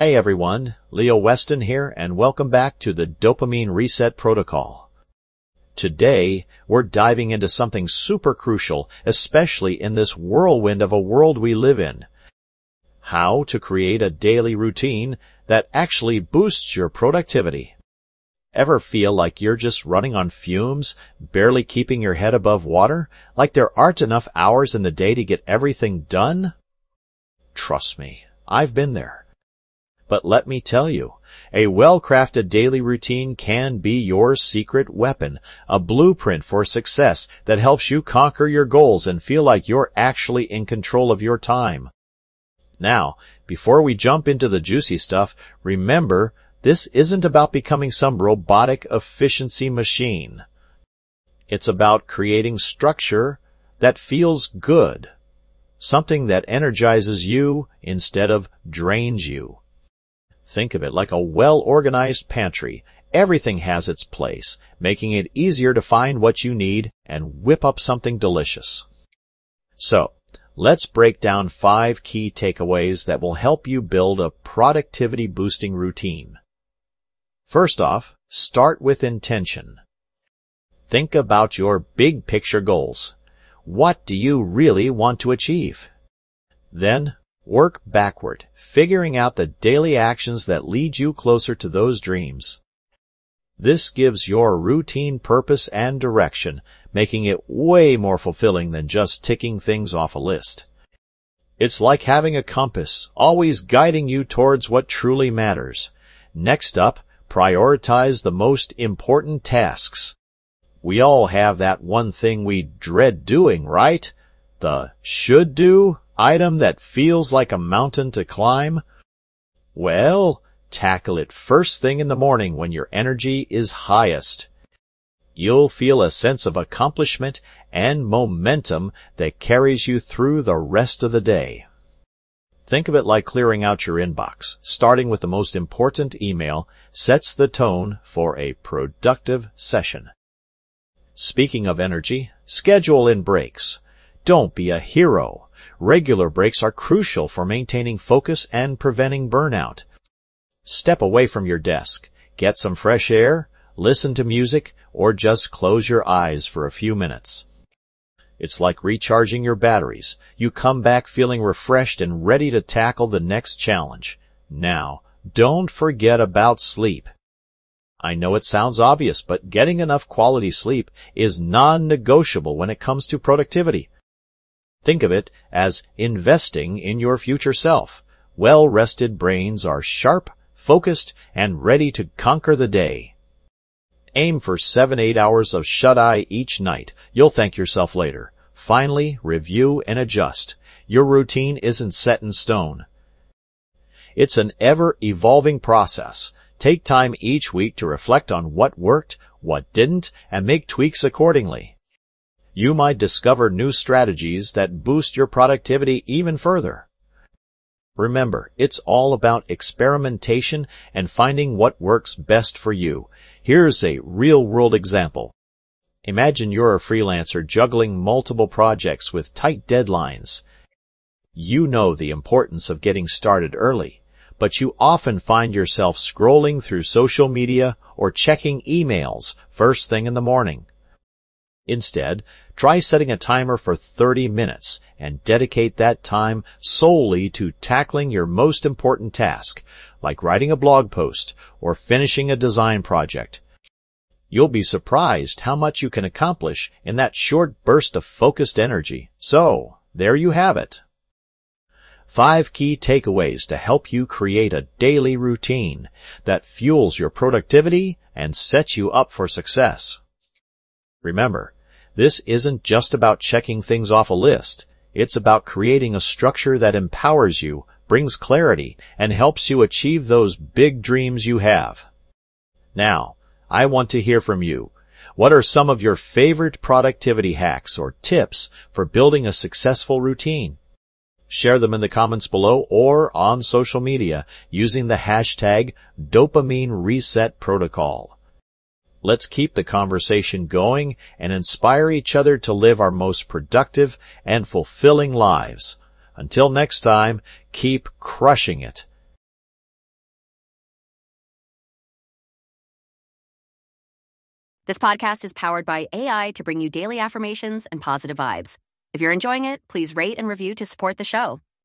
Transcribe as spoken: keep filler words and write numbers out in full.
Hey everyone, Leo Weston here, and welcome back to the Dopamine Reset Protocol. Today, we're diving into something super crucial, especially in this whirlwind of a world we live in. How to create a daily routine that actually boosts your productivity. Ever feel like you're just running on fumes, barely keeping your head above water, like there aren't enough hours in the day to get everything done? Trust me, I've been there. But let me tell you, a well-crafted daily routine can be your secret weapon, a blueprint for success that helps you conquer your goals and feel like you're actually in control of your time. Now, before we jump into the juicy stuff, remember, this isn't about becoming some robotic efficiency machine. It's about creating structure that feels good, something that energizes you instead of drains you. Think of it like a well-organized pantry. Everything has its place, making it easier to find what you need and whip up something delicious. So, let's break down five key takeaways that will help you build a productivity-boosting routine. First off, start with intention. Think about your big picture goals. What do you really want to achieve? Then, work backward, figuring out the daily actions that lead you closer to those dreams. This gives your routine purpose and direction, making it way more fulfilling than just ticking things off a list. It's like having a compass, always guiding you towards what truly matters. Next up, prioritize the most important tasks. We all have that one thing we dread doing, right? The should do item that feels like a mountain to climb? Well, tackle it first thing in the morning when your energy is highest. You'll feel a sense of accomplishment and momentum that carries you through the rest of the day. Think of it like clearing out your inbox. Starting with the most important email sets the tone for a productive session. Speaking of energy, schedule in breaks. Don't be a hero. Regular breaks are crucial for maintaining focus and preventing burnout. Step away from your desk, get some fresh air, listen to music, or just close your eyes for a few minutes. It's like recharging your batteries. You come back feeling refreshed and ready to tackle the next challenge. Now, don't forget about sleep. I know it sounds obvious, but getting enough quality sleep is non-negotiable when it comes to productivity. Think of it as investing in your future self. Well-rested brains are sharp, focused, and ready to conquer the day. Aim for seven, eight hours of shut-eye each night. You'll thank yourself later. Finally, review and adjust. Your routine isn't set in stone. It's an ever-evolving process. Take time each week to reflect on what worked, what didn't, and make tweaks accordingly. You might discover new strategies that boost your productivity even further. Remember, it's all about experimentation and finding what works best for you. Here's a real-world example. Imagine you're a freelancer juggling multiple projects with tight deadlines. You know the importance of getting started early, but you often find yourself scrolling through social media or checking emails first thing in the morning. Instead, try setting a timer for thirty minutes and dedicate that time solely to tackling your most important task, like writing a blog post or finishing a design project. You'll be surprised how much you can accomplish in that short burst of focused energy. So, there you have it. Five key takeaways to help you create a daily routine that fuels your productivity and sets you up for success. Remember, this isn't just about checking things off a list. It's about creating a structure that empowers you, brings clarity, and helps you achieve those big dreams you have. Now, I want to hear from you. What are some of your favorite productivity hacks or tips for building a successful routine? Share them in the comments below or on social media using the hashtag Dopamine Reset Protocol. Let's keep the conversation going and inspire each other to live our most productive and fulfilling lives. Until next time, keep crushing it. This podcast is powered by A I to bring you daily affirmations and positive vibes. If you're enjoying it, please rate and review to support the show.